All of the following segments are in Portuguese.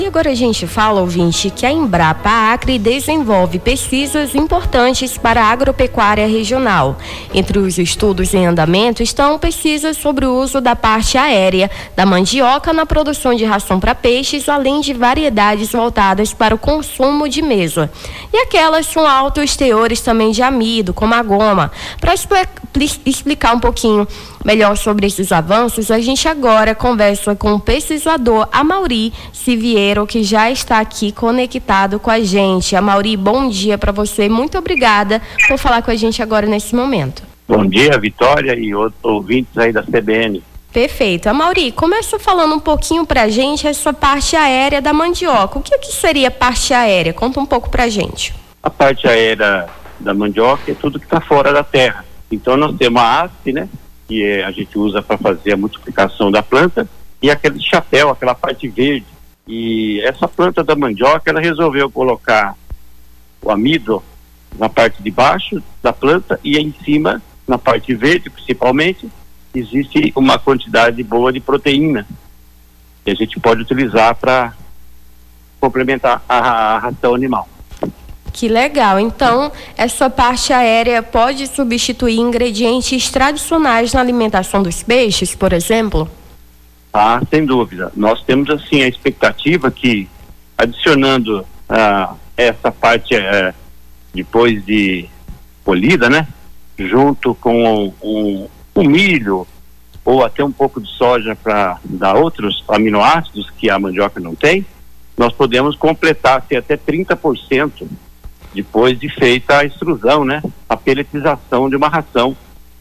E agora a gente fala, ouvinte, que a Embrapa Acre desenvolve pesquisas importantes para a agropecuária regional. Entre os estudos em andamento estão pesquisas sobre o uso da parte aérea da mandioca na produção de ração para peixes, além de variedades voltadas para o consumo de mesa. E aquelas com altos teores também de amido, como a goma. Para explicar um pouquinho melhor sobre esses avanços, a gente agora conversa com o pesquisador Amaury Siviero, que já está aqui conectado com a gente. Amaury, bom dia para você. Muito obrigada por falar com a gente agora nesse momento. Bom dia, Vitória e outros ouvintes aí da CBN. Perfeito. Amaury, começa falando um pouquinho para a gente essa parte aérea da mandioca. O que seria parte aérea? Conta um pouco para a gente. A parte aérea da mandioca é tudo que está fora da terra. Então nós temos a haste, né? Que a gente usa para fazer a multiplicação da planta, e aquele chapéu, aquela parte verde. E essa planta da mandioca, ela resolveu colocar o amido na parte de baixo da planta, e em cima, na parte verde principalmente, existe uma quantidade boa de proteína que a gente pode utilizar para complementar a ração animal. Que legal. Então, essa parte aérea pode substituir ingredientes tradicionais na alimentação dos peixes, por exemplo? Ah, sem dúvida. Nós temos, assim, a expectativa que, adicionando essa parte depois de colhida, né, junto com um milho ou até um pouco de soja para dar outros aminoácidos que a mandioca não tem, nós podemos completar até 30% depois de feita a extrusão, né? A pelletização de uma ração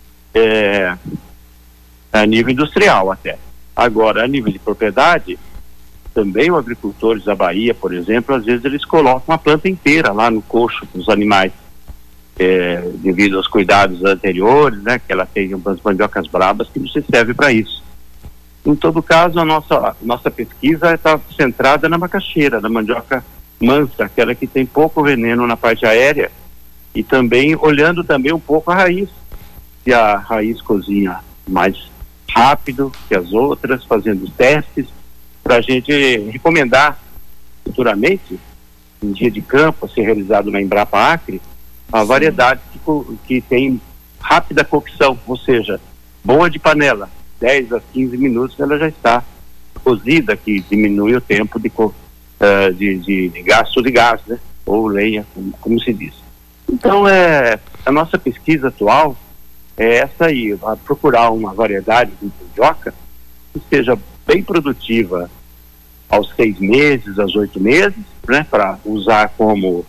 a nível industrial até. Agora, a nível de propriedade, também os agricultores da Bahia, por exemplo, às vezes eles colocam a planta inteira lá no coxo dos animais, devido aos cuidados anteriores, né? Que ela tem umas mandiocas brabas que não se serve para isso. Em todo caso, a nossa pesquisa está centrada na macaxeira, na mandioca mansa, aquela que tem pouco veneno na parte aérea, e também olhando também um pouco a raiz, se a raiz cozinha mais rápido que as outras, fazendo testes para a gente recomendar futuramente, em dia de campo, a ser realizado na Embrapa Acre, a variedade que tem rápida cocção, ou seja, boa de panela, 10 a 15 minutos ela já está cozida, que diminui o tempo de gasto de gás, né? Ou lenha, como se diz. Então, a nossa pesquisa atual é essa aí, a procurar uma variedade de mandioca que seja bem produtiva aos 6 meses, aos 8 meses, né? Para usar como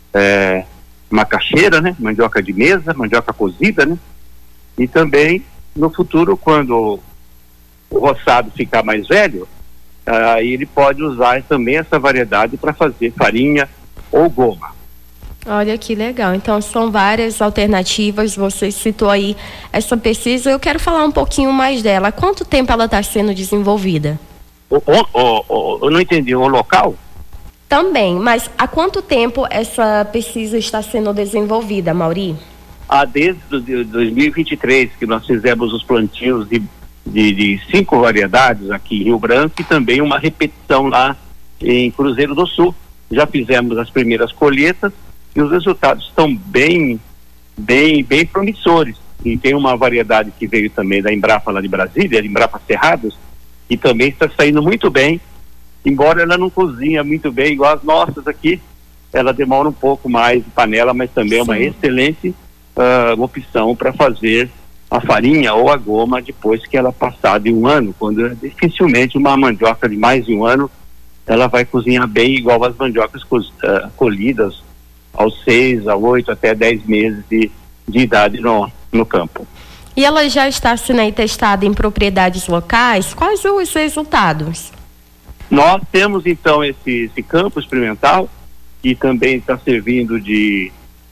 macaxeira, né? Mandioca de mesa, mandioca cozida, né? E também, no futuro, quando o roçado ficar mais velho, aí ele pode usar também essa variedade para fazer farinha ou goma. Olha que legal. Então são várias alternativas. Você citou aí essa pesquisa. Eu quero falar um pouquinho mais dela. Há quanto tempo ela está sendo desenvolvida? Eu não entendi. O local? Também, mas há quanto tempo essa pesquisa está sendo desenvolvida, Amaury? Desde 2023, que nós fizemos os plantios de 5 variedades aqui em Rio Branco, e também uma repetição lá em Cruzeiro do Sul. Já fizemos as primeiras colheitas e os resultados estão bem promissores. E tem uma variedade que veio também da Embrapa lá de Brasília, a Embrapa Cerrados, que também está saindo muito bem, embora ela não cozinha muito bem igual as nossas aqui. Ela demora um pouco mais de panela, mas também é uma excelente opção para fazer a farinha ou a goma depois que ela passar de 1 ano, quando dificilmente uma mandioca de mais de 1 ano ela vai cozinhar bem igual as mandiocas colhidas aos 6, a 8, até 10 meses de idade no campo. E ela já está sendo aí testada em propriedades locais? Quais os resultados? Nós temos então esse campo experimental, que também está servindo de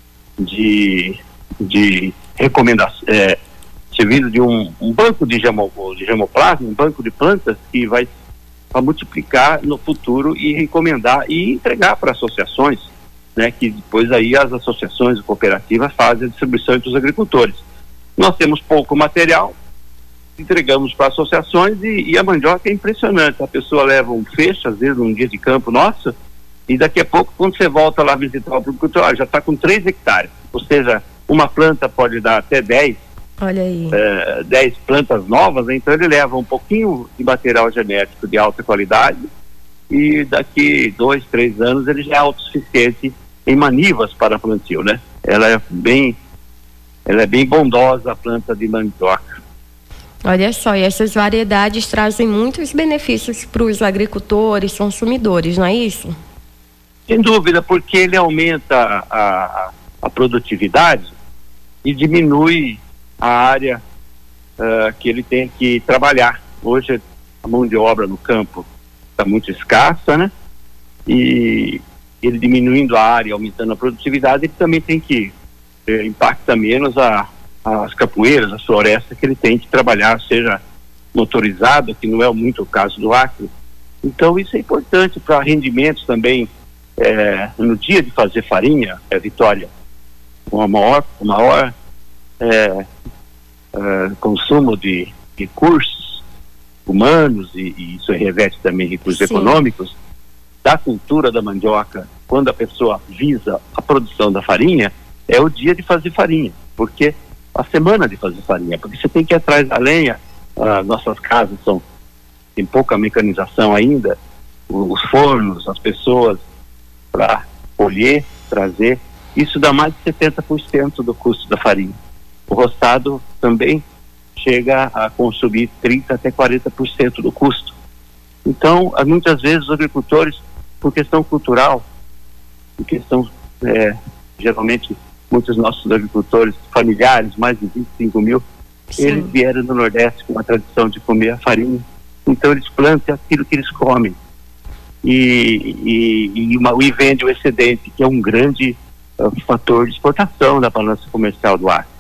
recomendação, servindo de um banco de germoplasma, um banco de plantas que vai multiplicar no futuro e recomendar e entregar para associações, né, que depois aí as associações cooperativas fazem a distribuição entre os agricultores. Nós temos pouco material, entregamos para associações e a mandioca é impressionante. A pessoa leva um feixe, às vezes num dia de campo nosso, e daqui a pouco, quando você volta lá visitar o produtor, já está com 3 hectares. Ou seja, uma planta pode dar até 10. Olha aí. 10 plantas novas, então ele leva um pouquinho de material genético de alta qualidade e daqui 2, 3 anos ele já é autossuficiente em manivas para plantio, né? Ela é bem bondosa, a planta de mandioca. Olha só, e essas variedades trazem muitos benefícios para os agricultores, consumidores, não é isso? Sem dúvida, porque ele aumenta a produtividade e diminui a área que ele tem que trabalhar. Hoje a mão de obra no campo está muito escassa, né? E ele diminuindo a área, aumentando a produtividade, ele também tem que impacta menos as capoeiras, as florestas que ele tem que trabalhar, seja motorizado, que não é muito o caso do Acre. Então isso é importante para rendimentos também. No dia de fazer farinha, Vitória, com maior consumo de recursos humanos e isso reveste também recursos econômicos, da cultura da mandioca, quando a pessoa visa a produção da farinha, é o dia de fazer farinha, porque a semana de fazer farinha, porque você tem que ir atrás da lenha. Nossas casas tem pouca mecanização ainda, os fornos, as pessoas para colher, trazer, isso dá mais de 70% do custo da farinha. O roçado também chega a consumir 30% até 40% do custo. Então, muitas vezes os agricultores, por questão cultural, por questão, geralmente, muitos nossos agricultores familiares, mais de 25 mil, sim, eles vieram do Nordeste com a tradição de comer a farinha. Então, eles plantam aquilo que eles comem. E vende o excedente, que é um grande fator de exportação da balança comercial do Acre.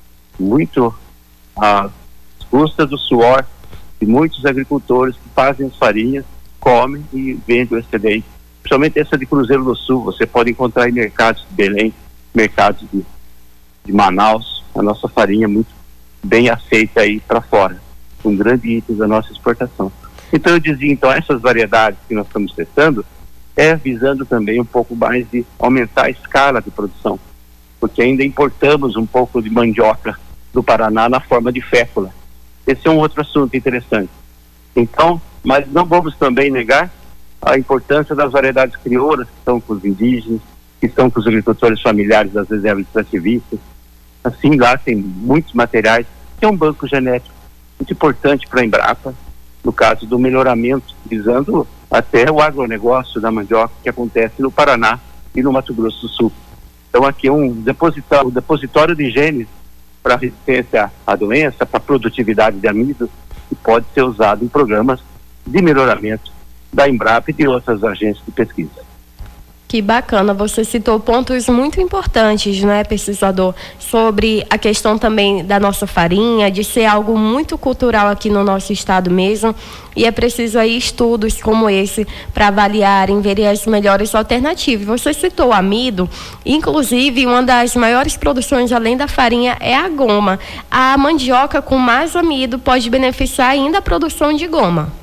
Muito às custas do suor de muitos agricultores que fazem as farinhas, comem e vendem o excedente. Principalmente essa de Cruzeiro do Sul, você pode encontrar em mercados de Belém, mercados de Manaus, a nossa farinha é muito bem aceita aí para fora, um grande item da nossa exportação. Então eu dizia, essas variedades que nós estamos testando visando também um pouco mais de aumentar a escala de produção, porque ainda importamos um pouco de mandioca do Paraná na forma de fécula. Esse é um outro assunto interessante. Então, mas não vamos também negar a importância das variedades crioulas que estão com os indígenas, que estão com os agricultores familiares das reservas extrativistas. Assim, lá tem muitos materiais, que é um banco genético muito importante para a Embrapa, no caso do melhoramento, visando até o agronegócio da mandioca que acontece no Paraná e no Mato Grosso do Sul. Então aqui é um depositório de genes para resistência à doença, para produtividade de amido, que pode ser usado em programas de melhoramento da Embrapa e de outras agências de pesquisa. Que bacana, você citou pontos muito importantes, né, pesquisador, sobre a questão também da nossa farinha, de ser algo muito cultural aqui no nosso estado mesmo, e é preciso aí estudos como esse para avaliarem, verem as melhores alternativas. Você citou o amido, inclusive uma das maiores produções além da farinha é a goma. A mandioca com mais amido pode beneficiar ainda a produção de goma.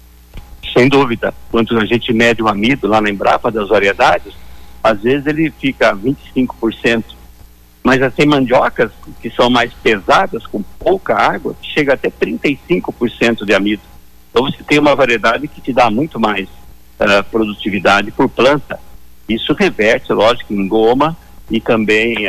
Sem dúvida, quando a gente mede o amido lá na Embrapa das variedades, às vezes ele fica 25%, mas tem mandiocas que são mais pesadas, com pouca água, que chega até 35% de amido. Então você tem uma variedade que te dá muito mais produtividade por planta. Isso reverte, lógico, em goma e também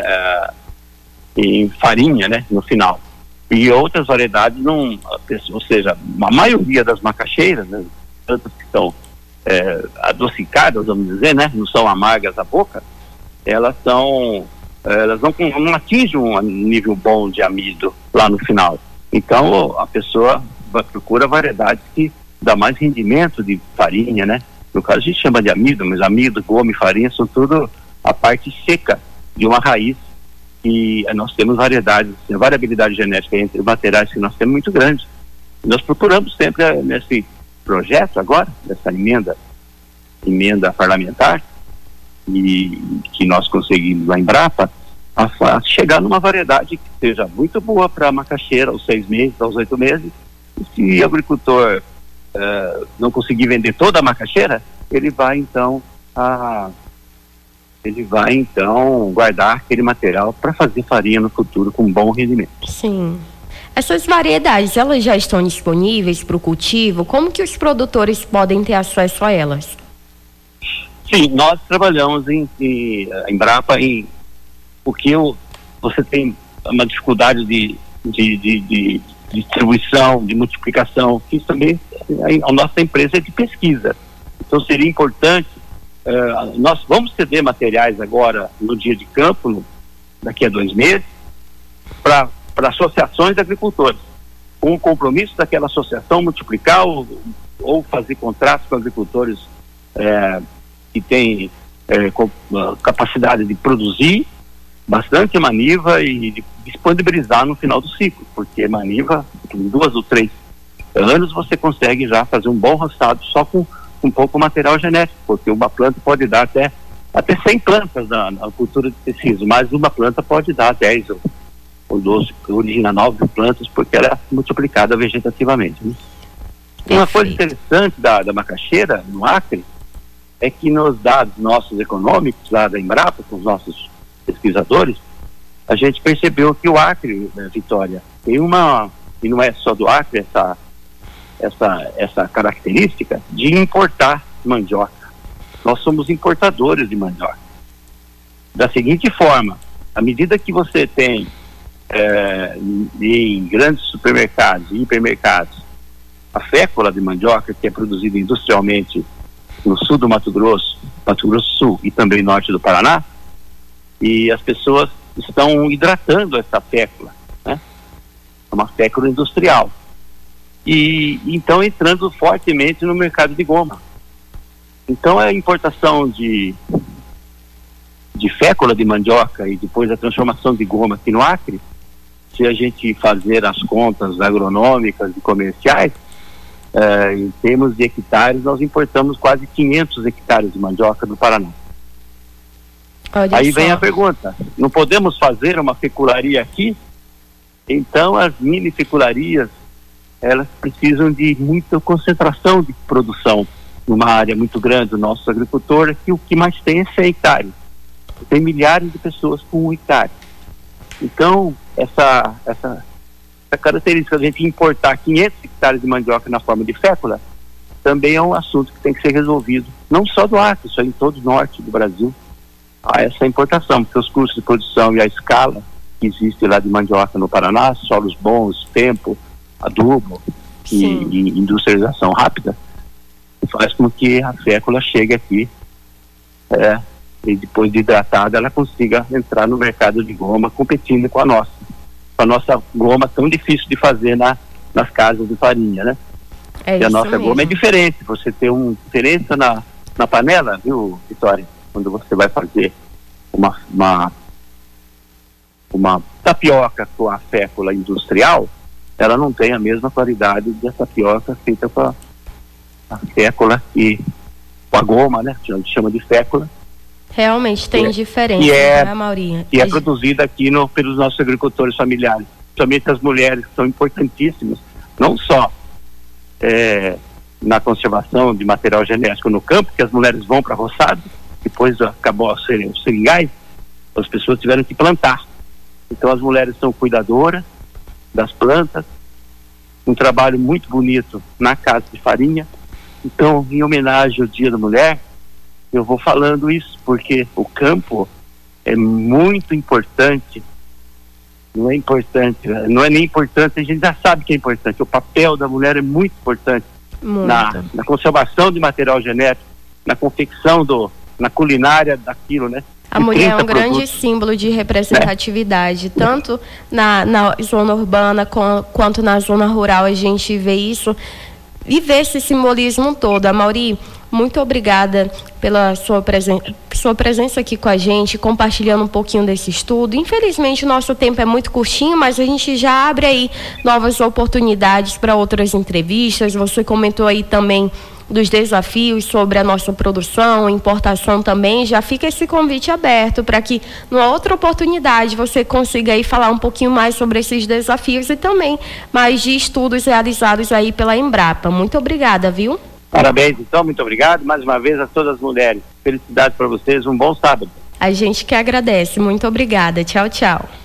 em farinha, né, no final. E outras variedades não, ou seja, a maioria das macaxeiras, né, plantas que são adocicadas, vamos dizer, né, não são amargas à boca, elas não atingem um nível bom de amido lá no final. Então a pessoa procura variedades que dá mais rendimento de farinha, né? No caso a gente chama de amido, mas amido, goma e farinha são tudo a parte seca de uma raiz, e nós temos variedades, a variabilidade genética entre os materiais que nós temos muito grande. Nós procuramos sempre nesse projeto agora, dessa emenda parlamentar, e que nós conseguimos lá em Embrapa, a chegar numa variedade que seja muito boa para a macaxeira aos 6 meses, aos 8 meses, Se o agricultor não conseguir vender toda a macaxeira, ele vai então guardar aquele material para fazer farinha no futuro com bom rendimento. Sim. Essas variedades, elas já estão disponíveis para o cultivo? Como que os produtores podem ter acesso a elas? Sim, nós trabalhamos em Embrapa porque você tem uma dificuldade de distribuição, de multiplicação, que isso também a nossa empresa é de pesquisa. Então seria importante, nós vamos ceder materiais agora no dia de campo, daqui a 2 meses, para associações de agricultores, com o compromisso daquela associação multiplicar ou fazer contratos com agricultores que têm capacidade de produzir bastante maniva e de disponibilizar no final do ciclo, porque maniva, em 2 ou 3 anos, você consegue já fazer um bom roçado só com um pouco material genético, porque uma planta pode dar até 100 plantas na cultura de tecido, mas uma planta pode dar 10 ou 12, origina 9 plantas, porque ela é multiplicada vegetativamente, né? Uma coisa interessante da macaxeira no Acre é que nos dados nossos econômicos lá da Embrapa, com os nossos pesquisadores, a gente percebeu que o Acre, Vitória, tem e não é só do Acre essa característica de importar mandioca. Nós somos importadores de mandioca. Da seguinte forma, à medida que você tem em grandes supermercados e hipermercados a fécula de mandioca, que é produzida industrialmente no sul do Mato Grosso do Sul e também norte do Paraná, e as pessoas estão hidratando essa fécula, né? É uma fécula industrial. E então entrando fortemente no mercado de goma. Então a importação de fécula de mandioca e depois a transformação de goma aqui no Acre, se a gente fazer as contas agronômicas e comerciais, em termos de hectares, nós importamos quase 500 hectares de mandioca do Paraná. Aí vem a pergunta: não podemos fazer uma fecularia aqui? Então as mini fecularias, elas precisam de muita concentração de produção numa área muito grande. O nosso agricultor aqui, o que mais tem é 100 hectares. Tem milhares de pessoas com 1 hectare. Então essa característica de a gente importar 500 hectares de mandioca na forma de fécula também é um assunto que tem que ser resolvido, não só do Acre, isso aí em todo o norte do Brasil há essa importação, porque os custos de produção e a escala que existe lá de mandioca no Paraná, solos bons, tempo, adubo e industrialização rápida, faz com que a fécula chegue aqui e depois de hidratada ela consiga entrar no mercado de goma competindo com a nossa goma tão difícil de fazer nas casas de farinha, né? E a nossa goma é diferente, você tem uma diferença na panela, viu, Vitória? Quando você vai fazer uma tapioca com a fécula industrial, ela não tem a mesma qualidade da tapioca feita com a fécula e com a goma, né? A gente chama de fécula. Realmente tem diferença, né, Maurinha? Que é produzida aqui pelos nossos agricultores familiares, principalmente as mulheres, que são importantíssimas, não só na conservação de material genético no campo, que as mulheres vão para roçado, depois acabou os seringais, as pessoas tiveram que plantar. Então as mulheres são cuidadoras das plantas, um trabalho muito bonito na casa de farinha. Então, em homenagem ao Dia da Mulher, eu vou falando isso, porque o campo é muito importante. Não é nem importante, a gente já sabe que é importante. O papel da mulher é muito importante na conservação de material genético, na confecção na culinária daquilo, né? A mulher é um grande símbolo de representatividade, tanto na zona urbana quanto na zona rural. A gente vê isso e vê esse simbolismo todo. Mauri, muito obrigada pela sua presença aqui com a gente, compartilhando um pouquinho desse estudo. Infelizmente, o nosso tempo é muito curtinho, mas a gente já abre aí novas oportunidades para outras entrevistas. Você comentou aí também dos desafios sobre a nossa produção, importação também, já fica esse convite aberto para que, numa outra oportunidade, você consiga aí falar um pouquinho mais sobre esses desafios e também mais de estudos realizados aí pela Embrapa. Muito obrigada, viu? Parabéns, então, muito obrigado mais uma vez a todas as mulheres. Felicidades para vocês, um bom sábado. A gente que agradece. Muito obrigada. Tchau, tchau.